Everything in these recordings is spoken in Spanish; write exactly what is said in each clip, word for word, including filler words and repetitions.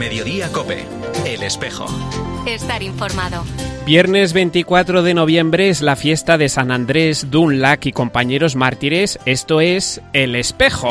Mediodía COPE, El Espejo. Estar informado. Viernes veinticuatro de noviembre es la fiesta de San Andrés, Dunlac y compañeros mártires. Esto es El Espejo.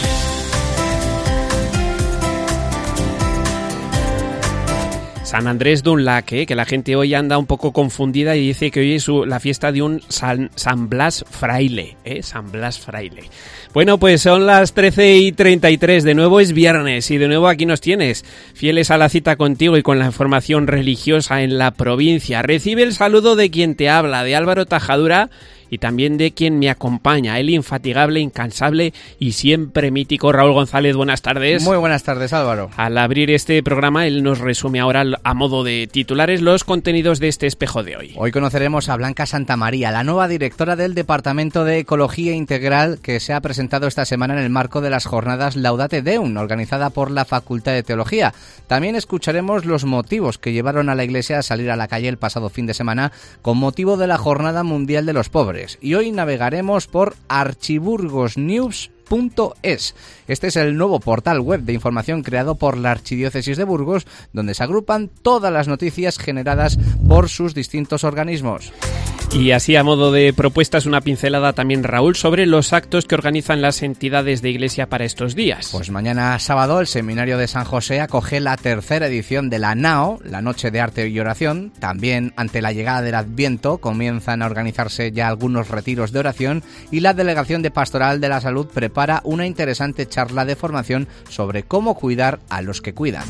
San Andrés Dunlac, ¿eh? Que la gente hoy anda un poco confundida y dice que hoy es su, la fiesta de un San, San Blas Fraile, ¿eh? San Blas Fraile. Bueno, pues son las trece y treinta y tres, de nuevo es viernes y de nuevo aquí nos tienes, fieles a la cita contigo y con la información religiosa en la provincia. Recibe el saludo de quien te habla, de Álvaro Tajadura, y también de quien me acompaña, el infatigable, incansable y siempre mítico Raúl González. Buenas tardes. Muy buenas tardes, Álvaro. Al abrir este programa, él nos resume ahora a modo de titulares los contenidos de este espejo de hoy. Hoy conoceremos a Blanca Santamaría, la nueva directora del Departamento de Ecología Integral, que se ha presentado esta semana en el marco de las jornadas Laudate Deum, organizada por la Facultad de Teología. También escucharemos los motivos que llevaron a la Iglesia a salir a la calle el pasado fin de semana con motivo de la Jornada Mundial de los Pobres. Y hoy navegaremos por archiburgosnews punto es. Este es el nuevo portal web de información creado por la Archidiócesis de Burgos, donde se agrupan todas las noticias generadas por sus distintos organismos. Y así, a modo de propuestas, una pincelada también, Raúl, sobre los actos que organizan las entidades de Iglesia para estos días. Pues mañana sábado el Seminario de San José acoge la tercera edición de la NAO, la Noche de Arte y Oración. También, ante la llegada del Adviento, comienzan a organizarse ya algunos retiros de oración y la Delegación de Pastoral de la Salud prepara una interesante charla de formación sobre cómo cuidar a los que cuidan.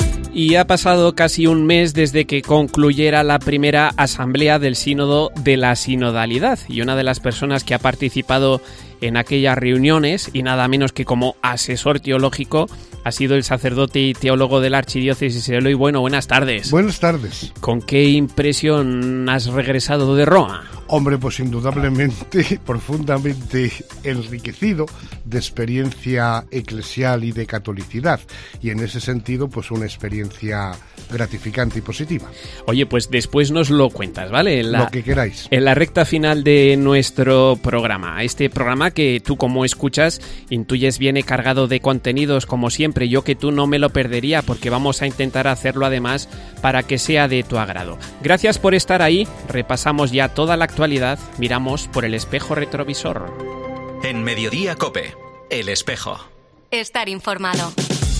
Y ha pasado casi un mes desde que concluyera la primera asamblea del Sínodo de la Sinodalidad, y una de las personas que ha participado en aquellas reuniones, y nada menos que como asesor teológico, ha sido el sacerdote y teólogo de la Archidiócesis de Eloy. Bueno, buenas tardes. Buenas tardes. ¿Con qué impresión has regresado de Roma? Hombre, pues indudablemente, profundamente enriquecido de experiencia eclesial y de catolicidad. Y en ese sentido, pues una experiencia gratificante y positiva. Oye, pues después nos lo cuentas, ¿vale? En la, lo que queráis. En la recta final de nuestro programa. Este programa que tú, como escuchas, intuyes viene cargado de contenidos, como siempre. Yo que tú no me lo perdería, porque vamos a intentar hacerlo además para que sea de tu agrado. Gracias por estar ahí. Repasamos ya toda la actualidad. Miramos por el espejo retrovisor. En Mediodía COPE, El Espejo. Estar informado.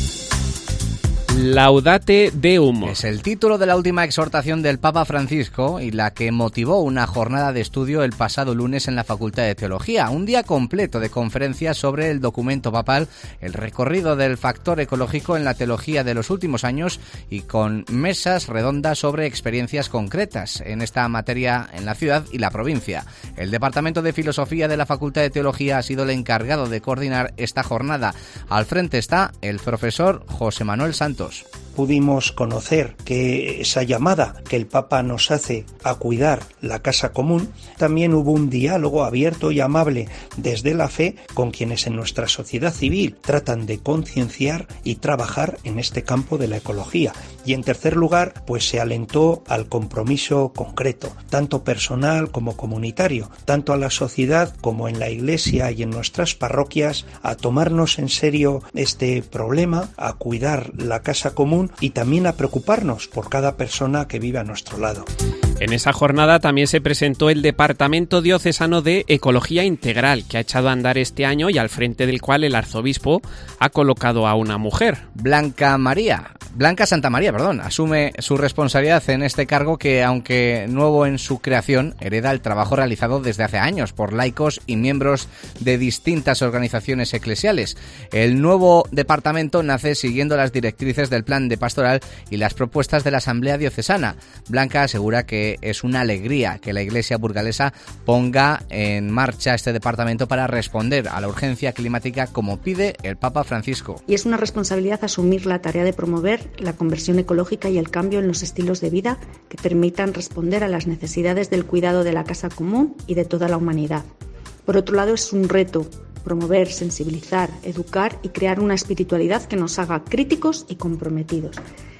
Laudate Deum. Es el título de la última exhortación del Papa Francisco y la que motivó una jornada de estudio el pasado lunes en la Facultad de Teología. Un día completo de conferencias sobre el documento papal, el recorrido del factor ecológico en la teología de los últimos años y con mesas redondas sobre experiencias concretas en esta materia en la ciudad y la provincia. El Departamento de Filosofía de la Facultad de Teología ha sido el encargado de coordinar esta jornada. Al frente está el profesor José Manuel Santos. Pudimos conocer que esa llamada que el Papa nos hace a cuidar la casa común, también hubo un diálogo abierto y amable desde la fe con quienes en nuestra sociedad civil tratan de concienciar y trabajar en este campo de la ecología. Y en tercer lugar, pues se alentó al compromiso concreto, tanto personal como comunitario, tanto a la sociedad como en la Iglesia y en nuestras parroquias, a tomarnos en serio este problema, a cuidar la casa común y también a preocuparnos por cada persona que vive a nuestro lado. En esa jornada también se presentó el Departamento Diocesano de Ecología Integral, que ha echado a andar este año y al frente del cual el arzobispo ha colocado a una mujer. Blanca María, Blanca Santamaría, perdón, asume su responsabilidad en este cargo que, aunque nuevo en su creación, hereda el trabajo realizado desde hace años por laicos y miembros de distintas organizaciones eclesiales. El nuevo departamento nace siguiendo las directrices del plan de pastoral y las propuestas de la Asamblea Diocesana. Blanca asegura que es una alegría que la Iglesia burgalesa ponga en marcha este departamento para responder a la urgencia climática como pide el Papa Francisco. Y es una responsabilidad asumir la tarea de promover la conversión ecológica y el cambio en los estilos de vida que permitan responder a las necesidades del cuidado de la casa común y de toda la humanidad. Por otro lado, es un reto promover, sensibilizar, educar y crear una espiritualidad que nos haga críticos y comprometidos.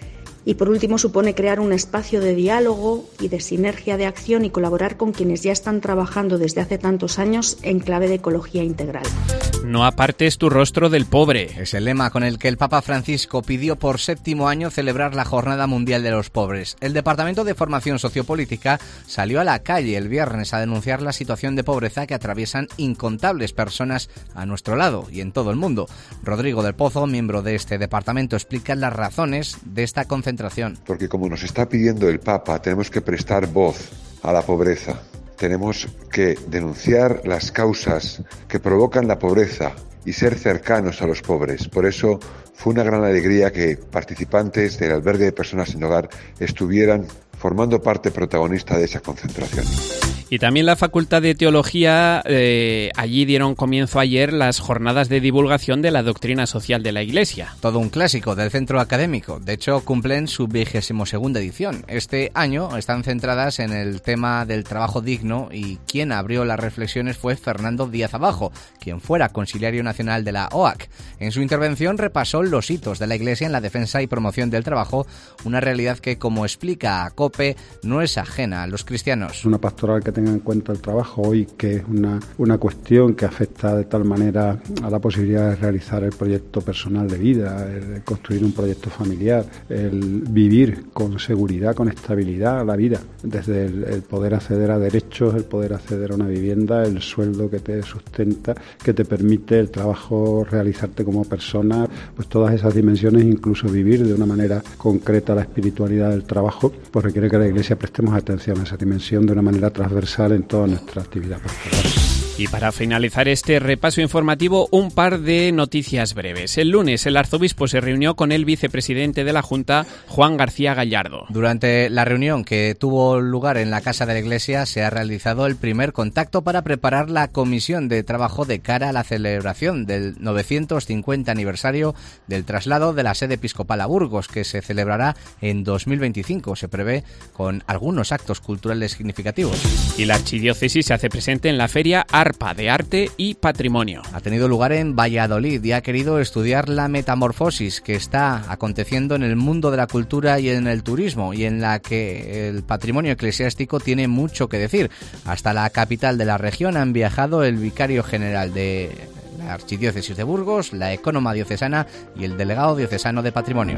Y por último, supone crear un espacio de diálogo y de sinergia de acción y colaborar con quienes ya están trabajando desde hace tantos años en clave de ecología integral. No apartes tu rostro del pobre. Es el lema con el que el Papa Francisco pidió por séptimo año celebrar la Jornada Mundial de los Pobres. El Departamento de Formación Sociopolítica salió a la calle el viernes a denunciar la situación de pobreza que atraviesan incontables personas a nuestro lado y en todo el mundo. Rodrigo del Pozo, miembro de este departamento, explica las razones de esta concentración. Porque como nos está pidiendo el Papa, tenemos que prestar voz a la pobreza. Tenemos que denunciar las causas que provocan la pobreza y ser cercanos a los pobres. Por eso fue una gran alegría que participantes del albergue de personas sin hogar estuvieran formando parte protagonista de esa concentración. Y también la Facultad de Teología, eh, allí dieron comienzo ayer las jornadas de divulgación de la doctrina social de la Iglesia. Todo un clásico del centro académico. De hecho, cumplen su vigésimo segunda edición. Este año están centradas en el tema del trabajo digno y quien abrió las reflexiones fue Fernando Díaz Abajo, quien fuera conciliario nacional de la O A C. En su intervención repasó los hitos de la Iglesia en la defensa y promoción del trabajo, una realidad que, como explica a COPE, no es ajena a los cristianos. Una pastoral que tenga en cuenta el trabajo hoy, que es una, una cuestión que afecta de tal manera a la posibilidad de realizar el proyecto personal de vida, el construir un proyecto familiar, el vivir con seguridad, con estabilidad la vida, desde el, el poder acceder a derechos, el poder acceder a una vivienda, el sueldo que te sustenta, que te permite el trabajo realizarte como persona, pues todas esas dimensiones, incluso vivir de una manera concreta la espiritualidad del trabajo, pues requiere que la Iglesia prestemos atención a esa dimensión de una manera transversal en toda nuestra actividad pastoral. Y para finalizar este repaso informativo, un par de noticias breves. El lunes, el arzobispo se reunió con el vicepresidente de la Junta, Juan García Gallardo. Durante la reunión que tuvo lugar en la Casa de la Iglesia, se ha realizado el primer contacto para preparar la comisión de trabajo de cara a la celebración del novecientos cincuenta aniversario del traslado de la sede episcopal a Burgos, que se celebrará en dos mil veinticinco. Se prevé con algunos actos culturales significativos. Y la archidiócesis se hace presente en la feria ARPA de Arte y Patrimonio. Ha tenido lugar en Valladolid y ha querido estudiar la metamorfosis que está aconteciendo en el mundo de la cultura y en el turismo, y en la que el patrimonio eclesiástico tiene mucho que decir. Hasta la capital de la región han viajado el vicario general de la Archidiócesis de Burgos, la ecónoma diocesana y el delegado diocesano de Patrimonio.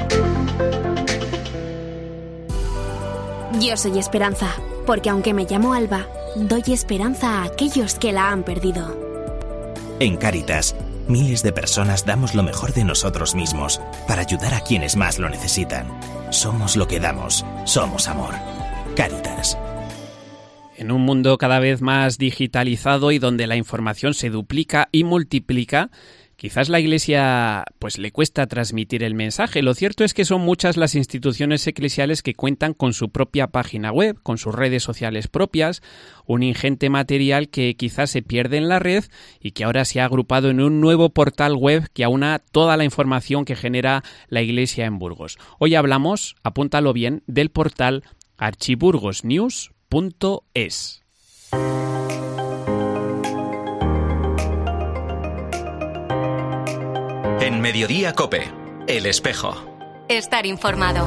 Yo soy Esperanza, porque aunque me llamo Alba, doy esperanza a aquellos que la han perdido. En Cáritas, miles de personas damos lo mejor de nosotros mismos para ayudar a quienes más lo necesitan. Somos lo que damos, somos amor. Cáritas. En un mundo cada vez más digitalizado y donde la información se duplica y multiplica, quizás la Iglesia pues le cuesta transmitir el mensaje. Lo cierto es que son muchas las instituciones eclesiales que cuentan con su propia página web, con sus redes sociales propias, un ingente material que quizás se pierde en la red y que ahora se ha agrupado en un nuevo portal web que aúna toda la información que genera la Iglesia en Burgos. Hoy hablamos, apúntalo bien, del portal archiburgosnews punto es. En Mediodía COPE, El Espejo. Estar informado.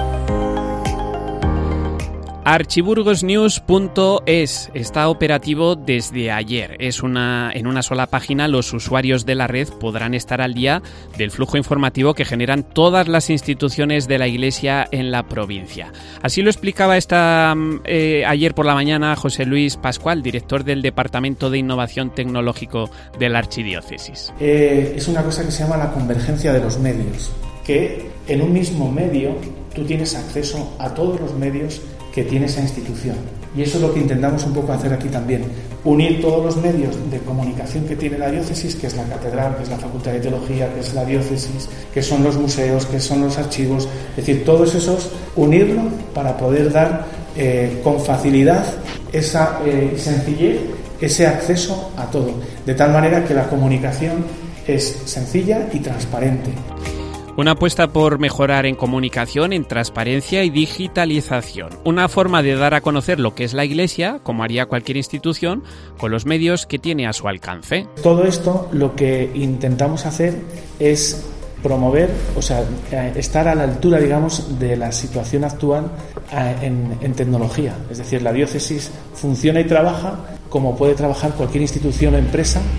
archiburgosnews punto es está operativo desde ayer. Es una en una sola página los usuarios de la red podrán estar al día del flujo informativo que generan todas las instituciones de la Iglesia en la provincia. Así lo explicaba esta eh, ayer por la mañana José Luis Pascual, director del Departamento de Innovación Tecnológico de la Archidiócesis. Eh, es una cosa que se llama la convergencia de los medios, que en un mismo medio tú tienes acceso a todos los medios que tiene esa institución. Y eso es lo que intentamos un poco hacer aquí también, unir todos los medios de comunicación que tiene la diócesis, que es la catedral, que es la Facultad de Teología, que es la diócesis, que son los museos, que son los archivos, es decir, todos esos, unirlo para poder dar eh, con facilidad esa eh, sencillez, ese acceso a todo, de tal manera que la comunicación es sencilla y transparente. Una apuesta por mejorar en comunicación, en transparencia y digitalización. Una forma de dar a conocer lo que es la Iglesia, como haría cualquier institución, con los medios que tiene a su alcance. Todo esto lo que intentamos hacer es promover, o sea, estar a la altura, digamos, de la situación actual en, en tecnología. Es decir, la diócesis funciona y trabaja como puede trabajar cualquier institución o empresa,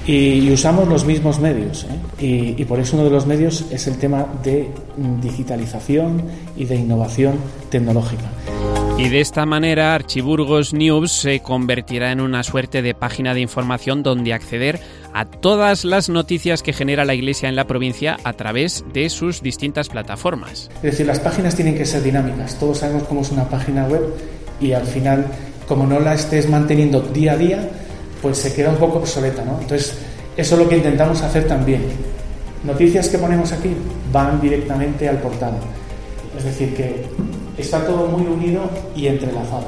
Y, y usamos los mismos medios, ¿eh? y, y por eso uno de los medios es el tema de digitalización y de innovación tecnológica. Y de esta manera Archiburgos News se convertirá en una suerte de página de información donde acceder a todas las noticias que genera la Iglesia en la provincia a través de sus distintas plataformas. Es decir, las páginas tienen que ser dinámicas. Todos sabemos cómo es una página web y al final, como no la estés manteniendo día a día, pues se queda un poco obsoleta, ¿no? Entonces, eso es lo que intentamos hacer también. Noticias que ponemos aquí van directamente al portal. Es decir, que está todo muy unido y entrelazado.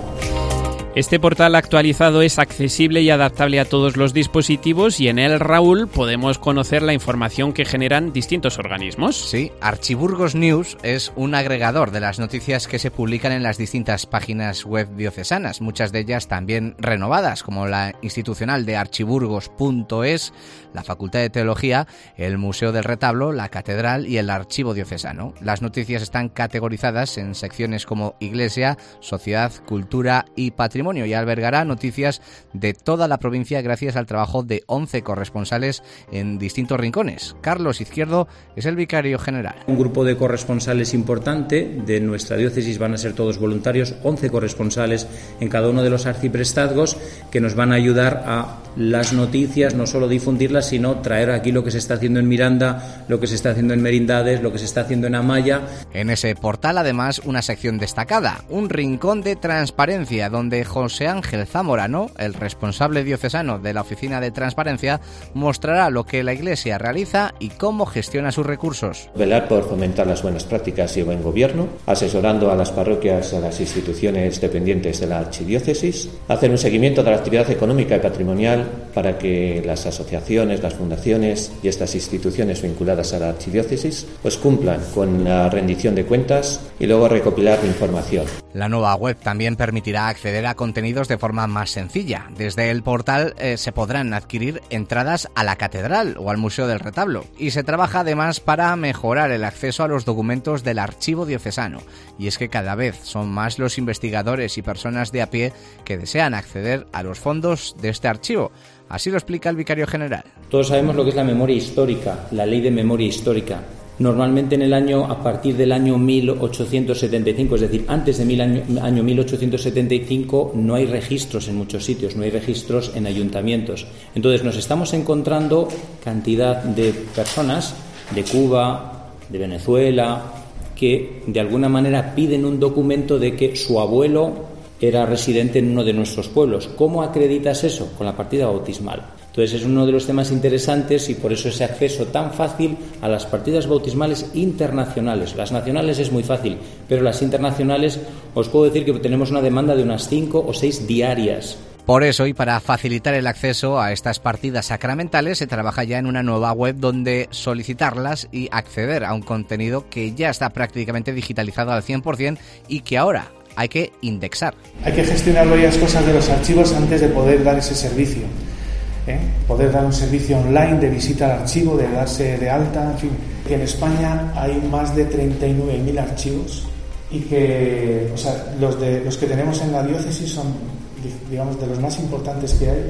Este portal actualizado es accesible y adaptable a todos los dispositivos y en él, Raúl, podemos conocer la información que generan distintos organismos. Sí, Archiburgos News es un agregador de las noticias que se publican en las distintas páginas web diocesanas, muchas de ellas también renovadas, como la institucional de archiburgos punto es, la Facultad de Teología, el Museo del Retablo, la Catedral y el Archivo Diocesano. Las noticias están categorizadas en secciones como Iglesia, Sociedad, Cultura y Patrimonio, y albergará noticias de toda la provincia gracias al trabajo de once corresponsales en distintos rincones. Carlos Izquierdo es el vicario general. Un grupo de corresponsales importante de nuestra diócesis, van a ser todos voluntarios, once corresponsales en cada uno de los arciprestazgos que nos van a ayudar a las noticias, no solo difundirlas, sino traer aquí lo que se está haciendo en Miranda, lo que se está haciendo en Merindades, lo que se está haciendo en Amaya. En ese portal, además, una sección destacada, un rincón de transparencia, donde José Ángel Zamorano, el responsable diocesano de la Oficina de Transparencia, mostrará lo que la Iglesia realiza y cómo gestiona sus recursos. Velar por fomentar las buenas prácticas y buen gobierno, asesorando a las parroquias y a las instituciones dependientes de la archidiócesis, hacer un seguimiento de la actividad económica y patrimonial para que las asociaciones, las fundaciones y estas instituciones vinculadas a la archidiócesis pues cumplan con la rendición de cuentas y luego recopilar información. La nueva web también permitirá acceder a contenidos de forma más sencilla. Desde el portal eh, se podrán adquirir entradas a la Catedral o al Museo del Retablo, y se trabaja además para mejorar el acceso a los documentos del Archivo Diocesano. Y es que cada vez son más los investigadores y personas de a pie que desean acceder a los fondos de este archivo. Así lo explica el vicario general. Todos sabemos lo que es la memoria histórica, la ley de memoria histórica. Normalmente en el año, a partir del año mil ochocientos setenta y cinco, es decir, antes de mil año, año mil ochocientos setenta y cinco, no hay registros en muchos sitios, no hay registros en ayuntamientos. Entonces nos estamos encontrando cantidad de personas de Cuba, de Venezuela, que de alguna manera piden un documento de que su abuelo era residente en uno de nuestros pueblos. ¿Cómo acreditas eso? Con la partida bautismal. Entonces es uno de los temas interesantes y por eso ese acceso tan fácil a las partidas bautismales internacionales. Las nacionales es muy fácil, pero las internacionales os puedo decir que tenemos una demanda de unas cinco o seis diarias. Por eso, y para facilitar el acceso a estas partidas sacramentales, se trabaja ya en una nueva web donde solicitarlas y acceder a un contenido que ya está prácticamente digitalizado al cien por ciento y que ahora hay que indexar. Hay que gestionar varias cosas de los archivos antes de poder dar ese servicio. ¿Eh? Poder dar un servicio online de visita al archivo, de darse de alta, en fin. En España hay más de treinta y nueve mil archivos y que, o sea, los de los que tenemos en la diócesis son, digamos, de los más importantes que hay,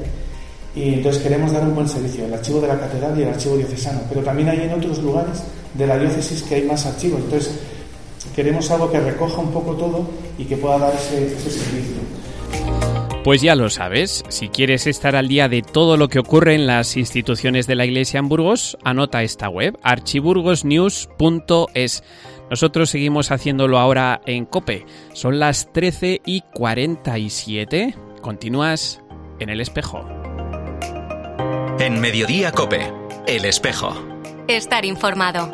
y entonces queremos dar un buen servicio, el archivo de la catedral y el archivo diocesano, pero también hay en otros lugares de la diócesis que hay más archivos, entonces queremos algo que recoja un poco todo y que pueda dar ese, ese servicio. Pues ya lo sabes, si quieres estar al día de todo lo que ocurre en las instituciones de la Iglesia en Burgos, anota esta web, archiburgos news punto es. Nosotros seguimos haciéndolo ahora en COPE. Son las trece y cuarenta y siete. Continúas en El Espejo. En Mediodía COPE, El Espejo. Estar informado.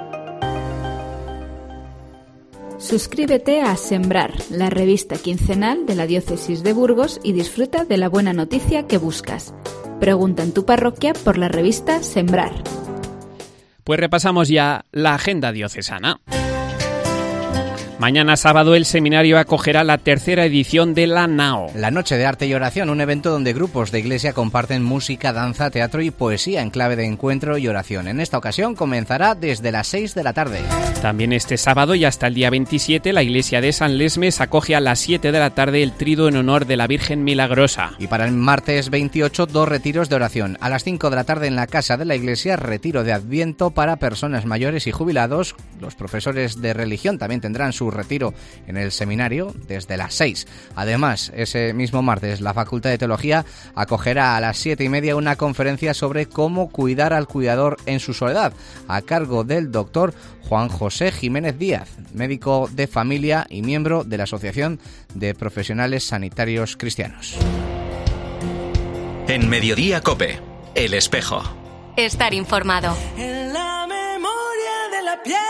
Suscríbete a Sembrar, la revista quincenal de la Diócesis de Burgos, y disfruta de la buena noticia que buscas. Pregunta en tu parroquia por la revista Sembrar. Pues repasamos ya la agenda diocesana. Mañana sábado el seminario acogerá la tercera edición de la NAO. La Noche de Arte y Oración, un evento donde grupos de iglesia comparten música, danza, teatro y poesía en clave de encuentro y oración. En esta ocasión comenzará desde las seis de la tarde. También este sábado y hasta el día veintisiete la iglesia de San Lesmes acoge a las siete de la tarde el triduo en honor de la Virgen Milagrosa. Y para el martes veintiocho, dos retiros de oración. A las cinco de la tarde en la casa de la iglesia, retiro de Adviento para personas mayores y jubilados. Los profesores de religión también tendrán su retiro en el seminario desde las seis. Además, ese mismo martes la Facultad de Teología acogerá a las siete y media una conferencia sobre cómo cuidar al cuidador en su soledad, a cargo del doctor Juan José Jiménez Díaz, médico de familia y miembro de la Asociación de Profesionales Sanitarios Cristianos. En Mediodía COPE, El Espejo. Estar informado. En la memoria de la piel.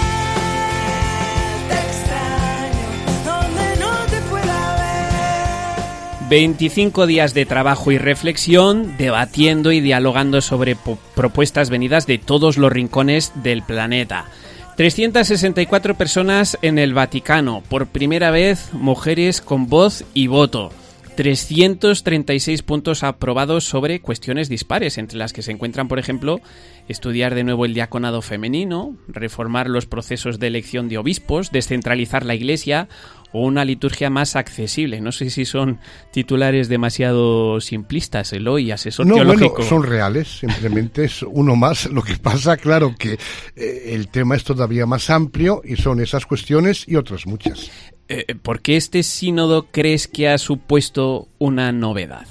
veinticinco días de trabajo y reflexión, debatiendo y dialogando sobre po- propuestas venidas de todos los rincones del planeta. trescientas sesenta y cuatro personas en el Vaticano, por primera vez mujeres con voz y voto. trescientos treinta y seis puntos aprobados sobre cuestiones dispares, entre las que se encuentran, por ejemplo, estudiar de nuevo el diaconado femenino, reformar los procesos de elección de obispos, descentralizar la Iglesia o una liturgia más accesible. No sé si son titulares demasiado simplistas, Eloy, asesor no, teológico. Bueno, son reales, simplemente es uno más. Lo que pasa, claro, que eh, el tema es todavía más amplio y son esas cuestiones y otras muchas. Eh, ¿Por qué este sínodo crees que ha supuesto una novedad?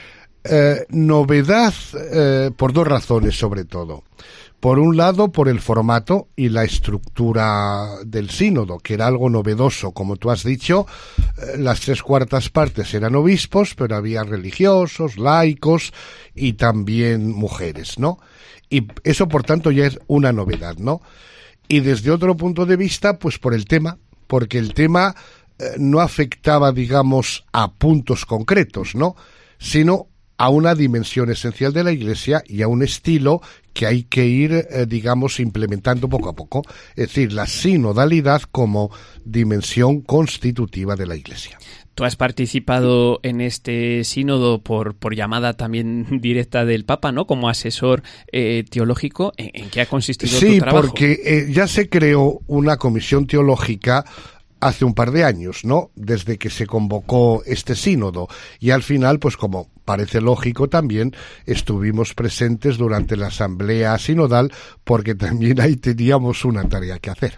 Eh, novedad eh, por dos razones, sobre todo. Por un lado, por el formato y la estructura del sínodo, que era algo novedoso. Como tú has dicho, eh, las tres cuartas partes eran obispos, pero había religiosos, laicos y también mujeres, ¿no? Y eso, por tanto, ya es una novedad, ¿no? Y desde otro punto de vista, pues por el tema, porque el tema eh, no afectaba, digamos, a puntos concretos, ¿no? Sino a una dimensión esencial de la Iglesia y a un estilo que hay que ir, eh, digamos, implementando poco a poco. Es decir, la sinodalidad como dimensión constitutiva de la Iglesia. Tú has participado en este sínodo por, por llamada también directa del Papa, ¿no? Como asesor eh, teológico. ¿En, ¿En qué ha consistido sí, tu trabajo? Sí, porque eh, ya se creó una comisión teológica hace un par de años, ¿no? Desde que se convocó este sínodo. Y al final, pues como parece lógico también, estuvimos presentes durante la asamblea sinodal, porque también ahí teníamos una tarea que hacer.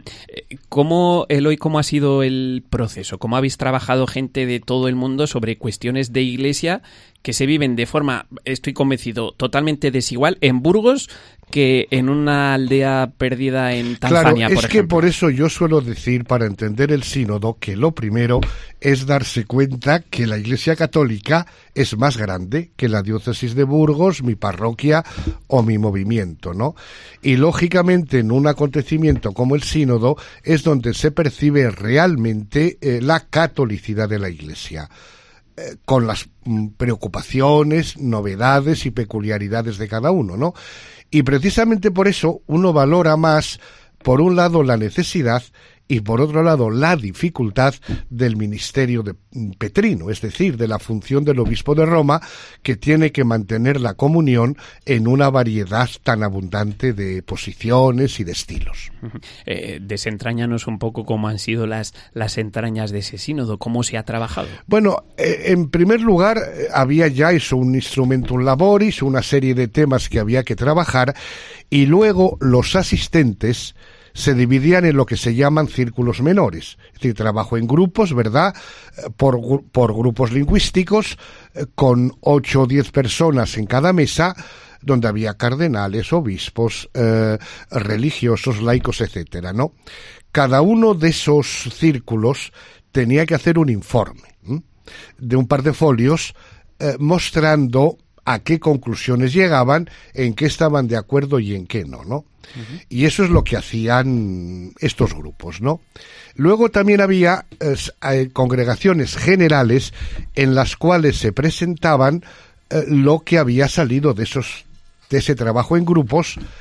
¿Cómo, Eloy, cómo ha sido el proceso? ¿Cómo habéis trabajado gente de todo el mundo sobre cuestiones de Iglesia que se viven de forma, estoy convencido, totalmente desigual en Burgos que en una aldea perdida en Tanzania, claro, por ejemplo? Es que por eso yo suelo decir, para entender el sínodo, que lo primero es darse cuenta que la Iglesia Católica es más grande que la diócesis de Burgos, mi parroquia o mi movimiento, ¿no? Y lógicamente en un acontecimiento como el sínodo es donde se percibe realmente eh, la catolicidad de la Iglesia, eh, con las mm, preocupaciones, novedades y peculiaridades de cada uno, ¿no? Y precisamente por eso uno valora más, por un lado, la necesidad y por otro lado, la dificultad del ministerio de petrino, es decir, de la función del obispo de Roma, que tiene que mantener la comunión en una variedad tan abundante de posiciones y de estilos. Eh, desentrañanos un poco cómo han sido las, las entrañas de ese sínodo, cómo se ha trabajado. Bueno, eh, en primer lugar, eh, había ya eso, un instrumentum laboris, una serie de temas que había que trabajar, y luego los asistentes se dividían en lo que se llaman círculos menores, es decir, trabajo en grupos, ¿verdad?, por, por grupos lingüísticos, con ocho o diez personas en cada mesa, donde había cardenales, obispos, eh, religiosos, laicos, etcétera, ¿no? Cada uno de esos círculos tenía que hacer un informe, ¿eh? de un par de folios, eh, mostrando a qué conclusiones llegaban, en qué estaban de acuerdo y en qué no, ¿no? Uh-huh. Y eso es lo que hacían estos grupos, ¿no? Luego también había eh, congregaciones generales en las cuales se presentaban eh, lo que había salido de esos de ese trabajo en grupos,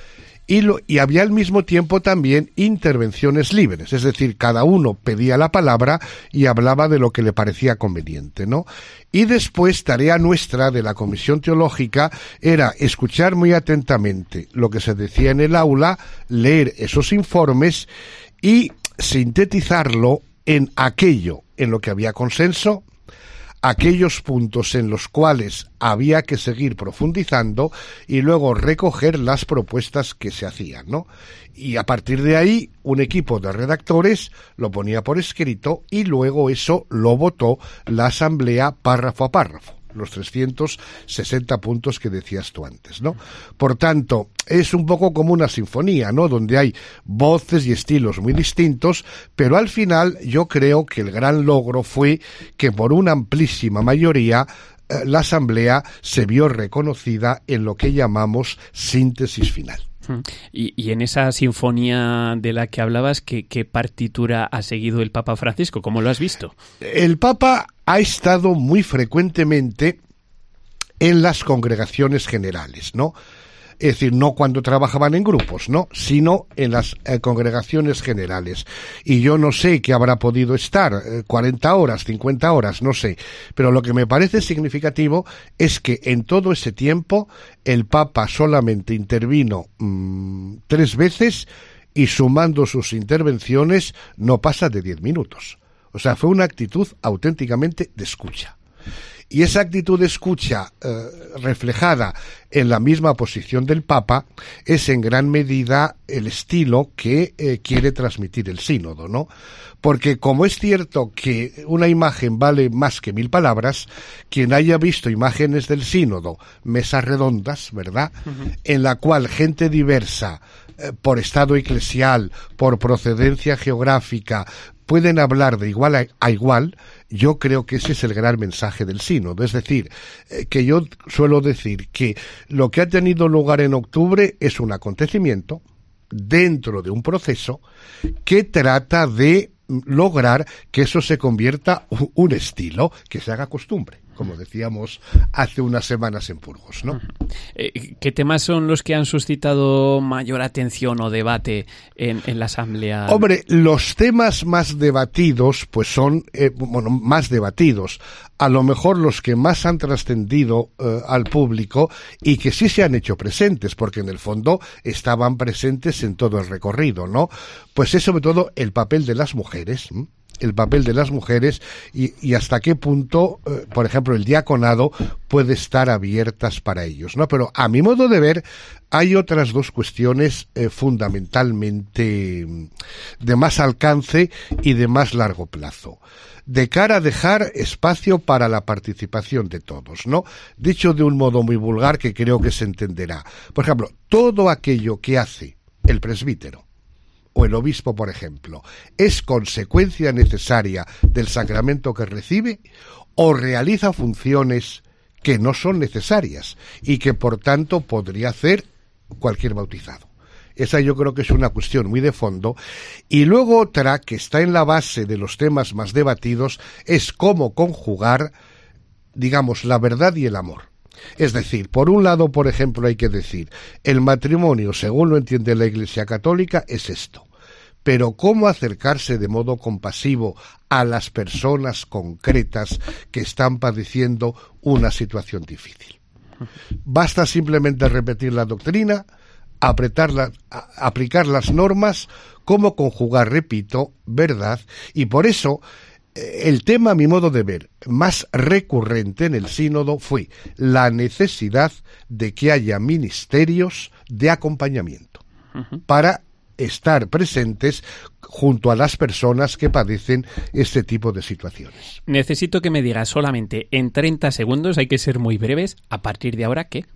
Y, lo, y había al mismo tiempo también intervenciones libres, es decir, cada uno pedía la palabra y hablaba de lo que le parecía conveniente, ¿no? Y después, tarea nuestra de la Comisión Teológica era escuchar muy atentamente lo que se decía en el aula, leer esos informes y sintetizarlo en aquello en lo que había consenso, aquellos puntos en los cuales había que seguir profundizando y luego recoger las propuestas que se hacían, ¿no? Y a partir de ahí, un equipo de redactores lo ponía por escrito y luego eso lo votó la Asamblea párrafo a párrafo, los trescientos sesenta puntos que decías tú antes, ¿no? Por tanto, es un poco como una sinfonía, ¿no? Donde hay voces y estilos muy distintos, pero al final yo creo que el gran logro fue que por una amplísima mayoría eh, la Asamblea se vio reconocida en lo que llamamos síntesis final. Y, y en esa sinfonía de la que hablabas, ¿qué, qué partitura ha seguido el Papa Francisco? ¿Cómo lo has visto? El Papa ha estado muy frecuentemente en las congregaciones generales, ¿no? Es decir, no cuando trabajaban en grupos, ¿no? Sino en las eh, congregaciones generales. Y yo no sé qué habrá podido estar, eh, cuarenta horas, cincuenta horas, no sé. Pero lo que me parece significativo es que en todo ese tiempo el Papa solamente intervino mmm, tres veces y sumando sus intervenciones no pasa de diez minutos. O sea, fue una actitud auténticamente de escucha. Y esa actitud de escucha eh, reflejada en la misma posición del Papa es en gran medida el estilo que eh, quiere transmitir el sínodo, ¿no? Porque como es cierto que una imagen vale más que mil palabras, quien haya visto imágenes del sínodo, mesas redondas, ¿verdad?, uh-huh. en la cual gente diversa, eh, por estado eclesial, por procedencia geográfica, pueden hablar de igual a, a igual, yo creo que ese es el gran mensaje del sínodo. Es decir, eh, que yo suelo decir que lo que ha tenido lugar en octubre es un acontecimiento dentro de un proceso que trata de lograr que eso se convierta un, un estilo, que se haga costumbre, como decíamos hace unas semanas en Burgos, ¿no? Eh, ¿Qué temas son los que han suscitado mayor atención o debate en, en la Asamblea? Hombre, los temas más debatidos, pues son, eh, bueno, más debatidos, a lo mejor los que más han trascendido eh, al público y que sí se han hecho presentes, porque en el fondo estaban presentes en todo el recorrido, ¿no? Pues es sobre todo el papel de las mujeres, ¿m? el papel de las mujeres y, y hasta qué punto, eh, por ejemplo, el diaconado puede estar abiertas para ellos, ¿no? Pero a mi modo de ver, hay otras dos cuestiones eh, fundamentalmente de más alcance y de más largo plazo, de cara a dejar espacio para la participación de todos, ¿no? Dicho de un modo muy vulgar que creo que se entenderá. Por ejemplo, todo aquello que hace el presbítero o el obispo, por ejemplo, es consecuencia necesaria del sacramento que recibe o realiza funciones que no son necesarias y que por tanto podría hacer cualquier bautizado. Esa yo creo que es una cuestión muy de fondo. Y luego otra que está en la base de los temas más debatidos es cómo conjugar, digamos, la verdad y el amor. Es decir, por un lado, por ejemplo, hay que decir, el matrimonio, según lo entiende la Iglesia Católica, es esto. Pero ¿cómo acercarse de modo compasivo a las personas concretas que están padeciendo una situación difícil? Basta simplemente repetir la doctrina, apretar la, a, aplicar las normas, cómo conjugar, repito, verdad, y por eso el tema, a mi modo de ver, más recurrente en el sínodo fue la necesidad de que haya ministerios de acompañamiento uh-huh. para estar presentes junto a las personas que padecen este tipo de situaciones. Necesito que me digas solamente en treinta segundos, hay que ser muy breves, a partir de ahora, ¿qué?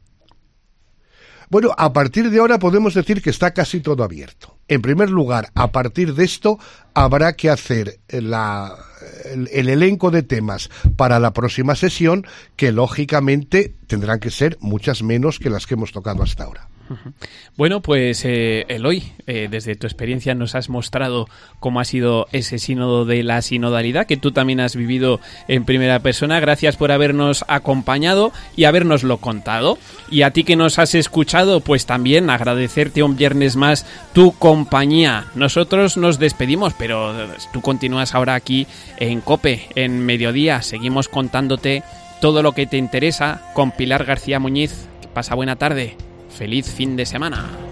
Bueno, a partir de ahora podemos decir que está casi todo abierto. En primer lugar, a partir de esto habrá que hacer la, el, el elenco de temas para la próxima sesión, que lógicamente tendrán que ser muchas menos que las que hemos tocado hasta ahora. Bueno, pues eh, Eloy, eh, desde tu experiencia nos has mostrado cómo ha sido ese sínodo de la sinodalidad, que tú también has vivido en primera persona. Gracias por habernos acompañado y habérnoslo contado. Y a ti que nos has escuchado, pues también agradecerte un viernes más tu compañía. Nosotros nos despedimos, pero tú continúas ahora aquí en COPE, en Mediodía. Seguimos contándote todo lo que te interesa con Pilar García Muñiz. Pasa buena tarde. Feliz fin de semana.